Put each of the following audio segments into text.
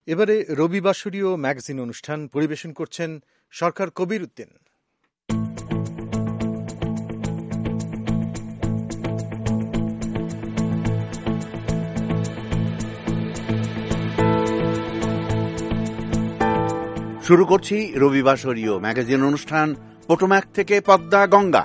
এবারে রবিবাসরীয় ম্যাগাজিন অনুষ্ঠান পরিবেশন করছেন সরকার কবির উদ্দিন। শুরু করছি রবিবাসরীয় ম্যাগাজিন অনুষ্ঠান পোটোম্যাক থেকে পদ্মা গঙ্গা।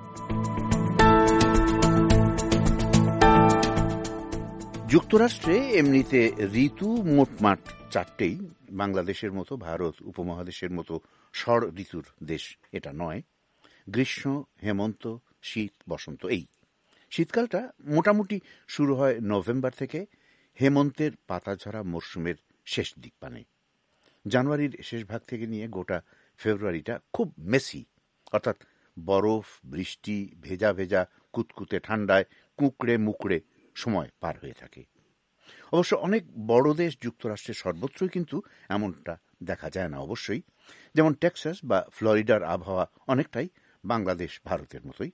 যুক্তরাষ্ট্রে এমনিতে ঋতু মোটমাট চারটেই। বাংলাদেশের মতো, ভারত উপমহাদেশের মতো ষড় ঋতুর দেশ এটা নয়। গ্রীষ্ম, হেমন্ত, শীত, বসন্ত। এই শীতকালটা মোটামুটি শুরু হয় নভেম্বর থেকে, হেমন্তের পাতাঝরা মরশুমের শেষ দিক পানে। জানুয়ারির শেষ ভাগ থেকে নিয়ে গোটা ফেব্রুয়ারিটা খুব মেসি, অর্থাৎ বরফ, বৃষ্টি, ভেজা ভেজা কুতকুতে ঠান্ডায় কুঁকড়ে মুকড়ে সময় পার হয়ে থাকে। অবশ্য অনেক বড় দেশ যুক্তরাষ্ট্রের সর্বত্রই কিন্তু এমনটা দেখা যায় না অবশ্যই। যেমন টেক্সাস বা ফ্লোরিডার আবহাওয়া অনেকটাই বাংলাদেশ ভারতের মতোই।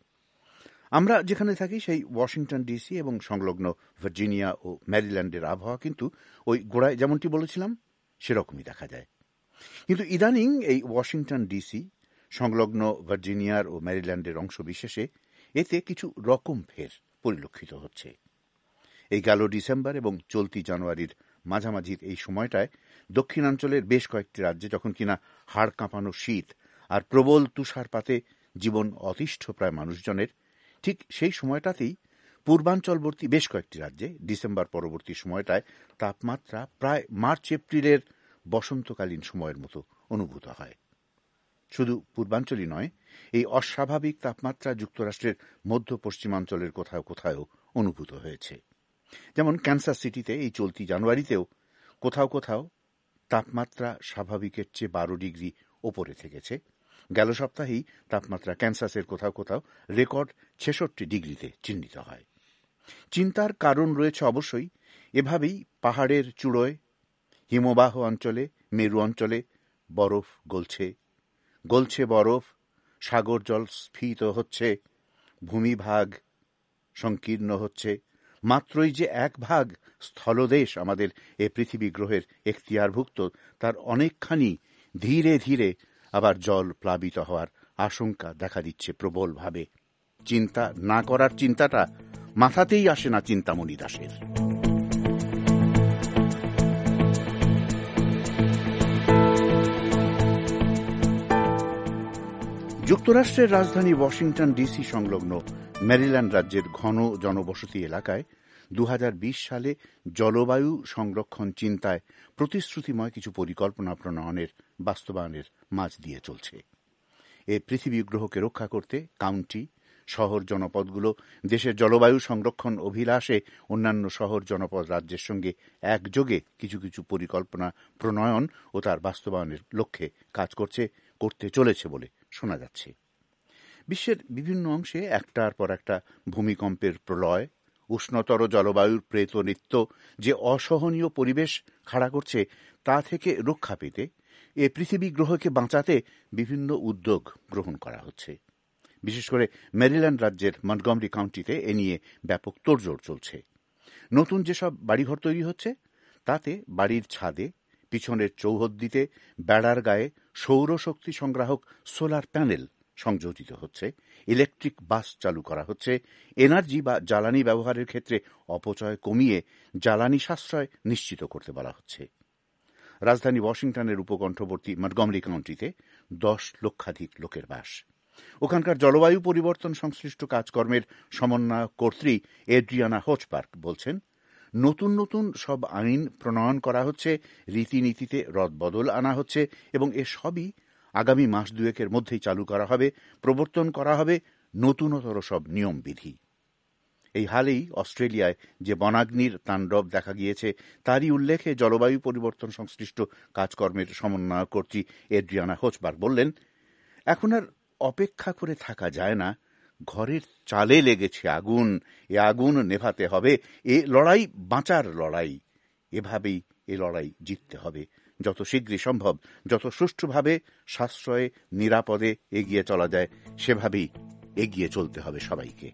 আমরা যেখানে থাকি সেই ওয়াশিংটন ডিসি এবং সংলগ্ন ভার্জিনিয়া ও ম্যারিল্যান্ডের আবহাওয়া কিন্তু ওই গোড়ায় যেমনটি বলেছিলাম সেরকমই দেখা যায়। কিন্তু ইদানিং এই ওয়াশিংটন ডিসি, সংলগ্ন ভার্জিনিয়ার ও ম্যারিল্যান্ডের অংশ বিশেষে এতে কিছু রকম ফের পরিলক্ষিত হচ্ছে। এই গেল ডিসেম্বর এবং চলতি জানুয়ারির মাঝামাঝির এই সময়টায় দক্ষিণাঞ্চলের বেশ কয়েকটি রাজ্যে যখন কিনা হাড় কাঁপানো শীত আর প্রবল তুষারপাতে জীবন অতিষ্ঠ প্রায় মানুষজনের, ঠিক সেই সময়টাতেই পূর্বাঞ্চলবর্তী বেশ কয়েকটি রাজ্যে ডিসেম্বর পরবর্তী সময়টায় তাপমাত্রা প্রায় মার্চ এপ্রিলের বসন্তকালীন সময়ের মতো অনুভূত হয়। শুধু পূর্বাঞ্চলই নয়, এই অস্বাভাবিক তাপমাত্রা যুক্তরাষ্ট্রের মধ্য পশ্চিমাঞ্চলের কোথাও কোথাও অনুভূত হয়েছে। যেমন ক্যানসাস সিটিতে এই চলতি জানুয়ারিতেও কোথাও কোথাও তাপমাত্রা স্বাভাবিকের চেয়ে 12 ডিগ্রি ওপরে থেকেছে। গেল সপ্তাহেই তাপমাত্রা ক্যানসাসের কোথাও কোথাও রেকর্ড 66 ডিগ্রিতে চিহ্নিত হয়। চিন্তার কারণ রয়েছে অবশ্যই। এভাবেই পাহাড়ের চূড়োয়, হিমবাহ অঞ্চলে, মেরু অঞ্চলে বরফ গলছে, গলছে বরফ, সাগর জল স্ফীত হচ্ছে, ভূমিভাগ সংকীর্ণ হচ্ছে। মাত্রই যে এক ভাগ স্থলদেশ আমাদের এ পৃথিবী গ্রহের এখতিয়ারভুক্ত, তার অনেকখানি ধীরে ধীরে আবার জল প্লাবিত হওয়ার আশঙ্কা দেখা দিচ্ছে প্রবলভাবে। চিন্তা না করার চিন্তাটা মাথাতেই আসে না চিন্তামণি দাসের। যুক্তরাষ্ট্রের রাজধানী ওয়াশিংটন ডিসি সংলগ্ন ম্যারিল্যান্ড রাজ্যের ঘন জনবসতি এলাকায় 2020 সালে জলবায়ু সংরক্ষণ চিন্তায় প্রতিশ্রুতিময় কিছু পরিকল্পনা প্রণয়নের বাস্তবায়নের মাঝ দিয়ে চলছে। এ পৃথিবী গ্রহকে রক্ষা করতে কাউন্টি, শহর জনপদগুলো দেশের জলবায়ু সংরক্ষণ অভিলাষে অন্যান্য শহর জনপদ রাজ্যের সঙ্গে একযোগে কিছু কিছু পরিকল্পনা প্রণয়ন ও তার বাস্তবায়নের লক্ষ্যে কাজ করতে চলেছে বলে শোনা যাচ্ছে। বিশ্বের বিভিন্ন অংশে একটার পর একটা ভূমিকম্পের প্রলয়, উষ্ণতর জলবায়ুর প্রেত নৃত্য যে অসহনীয় পরিবেশ খাড়া করছে, তা থেকে রক্ষা পেতে এ পৃথিবী গ্রহকে বাঁচাতে বিভিন্ন উদ্যোগ গ্রহণ করা হচ্ছে। বিশেষ করে ম্যারিল্যান্ড রাজ্যের মন্টগমরি কাউন্টিতে এ নিয়ে ব্যাপক তোড়জোড় চলছে। নতুন যেসব বাড়িঘর তৈরি হচ্ছে তাতে বাড়ির ছাদে, পিছনের চৌহদ্দিতে, বেড়ার গায়ে সৌরশক্তি সংগ্রাহক সোলার প্যানেল সংযোজিত হচ্ছে, ইলেকট্রিক বাস চালু করা হচ্ছে, এনার্জি বা জ্বালানি ব্যবহারের ক্ষেত্রে অপচয় কমিয়ে জ্বালানি সাশ্রয় নিশ্চিত করতে বলা হচ্ছে। রাজধানী ওয়াশিংটনের উপকণ্ঠবর্তী মন্টগমরি কাউন্টিতে 10 লক্ষাধিক লোকের বাস। ওখানকার জলবায়ু পরিবর্তন সংশ্লিষ্ট কাজকর্মের সমন্বয়ক কর্ত্রী এড্রিয়ানা হোচবার্গ বলছেন, নতুন নতুন সব আইন প্রণয়ন করা হচ্ছে, রীতিনীতিতে রদবদল আনা হচ্ছে এবং এ সবই আগামী মাস দুয়েকের মধ্যেই চালু করা হবে, প্রবর্তন করা হবে নতুনতর সব নিয়মবিধি। এই হালেই অস্ট্রেলিয়ায় যে বনাগ্নির তাণ্ডব দেখা গিয়েছে তারই উল্লেখে জলবায়ু পরিবর্তন সংশ্লিষ্ট কাজকর্মের সমন্বয়ক কর্ত্রী এড্রিয়ানা হোচবার্গ বললেন, এখন আর অপেক্ষা করে থাকা যায় না, ঘরের চালে লেগেছে আগুন, এ আগুন নেভাতে হবে। এ লড়াই বাঁচার লড়াই, এভাবেই এ লড়াই জিততে হবে। যত শীঘ্রই সম্ভব, যত সুষ্ঠুভাবে, সাশ্রয়ে, নিরাপদে এগিয়ে চলা যায় সেভাবেই এগিয়ে চলতে হবে সবাইকে।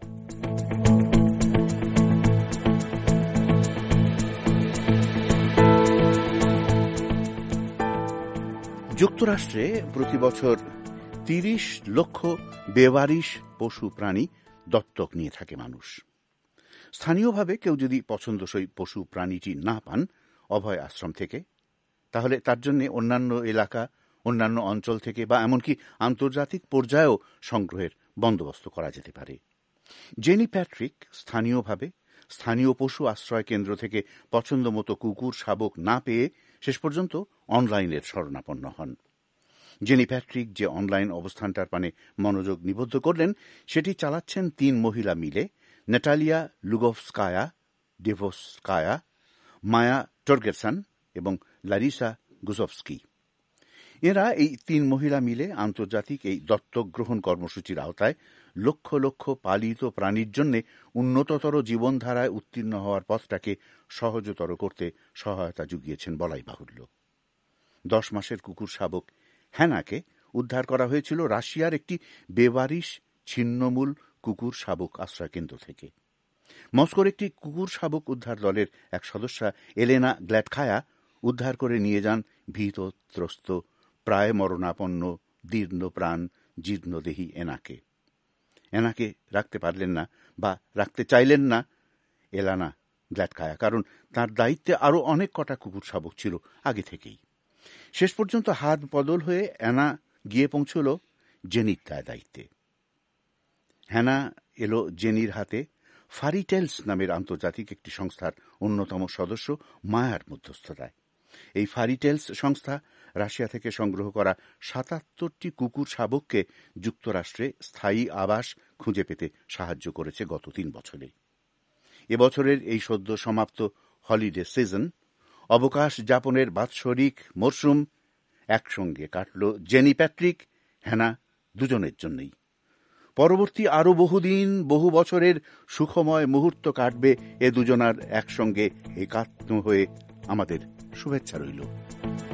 যুক্তরাষ্ট্রে প্রতি বছর ৩০ লক্ষ বেওয়ারিশ পশু প্রাণী দত্তক নিয়ে থাকে মানুষ। স্থানীয়ভাবে কেউ যদি পছন্দসই পশু প্রাণীটি না পান অভয় আশ্রম থেকে, তাহলে তার জন্য অন্যান্য এলাকা, অন্যান্য অঞ্চল থেকে বা এমনকি আন্তর্জাতিক পর্যায়েও সংগ্রহের বন্দোবস্ত করা যেতে পারে। জেনি প্যাট্রিক স্থানীয়ভাবে স্থানীয় পশু আশ্রয় কেন্দ্র থেকে পছন্দমতো কুকুর শাবক না পেয়ে শেষ পর্যন্ত অনলাইনের শরণাপন্ন হন। জেনি প্যাট্রিক যে অনলাইন অবস্থানটার পানে মনোযোগ নিবদ্ধ করলেন সেটি চালাচ্ছেন ৩ মহিলা মিলে, নাটালিয়া লুগোভস্কায়া ডেভোস্কায়া, মায়া টর্গেরসন এবং লারিসা গুজভস্কি। এরা এই ৩ মহিলা মিলে আন্তর্জাতিক এই দত্তক গ্রহণ কর্মসূচির আওতায় লক্ষ লক্ষ পালিত প্রাণীর জন্য উন্নততর জীবনধারায় উত্তীর্ণ হওয়ার পথটাকে সহজতর করতে সহায়তা জুগিয়েছেন বলাই বাহুল্য। 10 মাসের কুকুর শাবক হ্যানাকে উদ্ধার করা হয়েছিল রাশিয়ার একটি বেওয়ারিশ ছিন্নমূল কুকুর শাবক আশ্রয়কেন্দ্র থেকে। মস্কোর একটি কুকুর শাবক উদ্ধার দলের এক সদস্যা এলেনা গ্ল্যাডখায়া উদ্ধার করে নিয়ে যান ভীতত্রস্ত, প্রায় মরণাপন্ন, দীর্ণ প্রাণ, জীর্ণদেহী এনাকে রাখতে পারলেন না বা রাখতে চাইলেন না এলানা গ্ল্যাডখায়া, কারণ তার দায়িত্বে আরও অনেক কটা কুকুর শাবক ছিল আগে থেকেই। শেষ পর্যন্ত হাত বদল হয়ে অ্যানা গিয়ে পৌঁছল জেনির দায়িত্বে। হ্যানা এলো জেনির হাতে ফারিটেলস নামের আন্তর্জাতিক একটি সংস্থার অন্যতম সদস্য মায়ার মধ্যস্থতায়। এই ফারিটেলস সংস্থা রাশিয়া থেকে সংগ্রহ করা ৭৭টি কুকুর শাবককে যুক্তরাষ্ট্রে স্থায়ী আবাস খুঁজে পেতে সাহায্য করেছে গত ৩ বছরে। এবছরের এই সদ্য সমাপ্ত হলিডে সিজন, অবকাশ যাপনের বাৎসরিক মরশুম একসঙ্গে কাটল জেনি প্যাট্রিক, হ্যানা দুজনের জন্যই। পরবর্তী আরও বহুদিন, বহু বছরের সুখময় মুহূর্ত কাটবে এ দুজনার একসঙ্গে একাত্ম হয়ে। আমাদের শুভেচ্ছা রইল।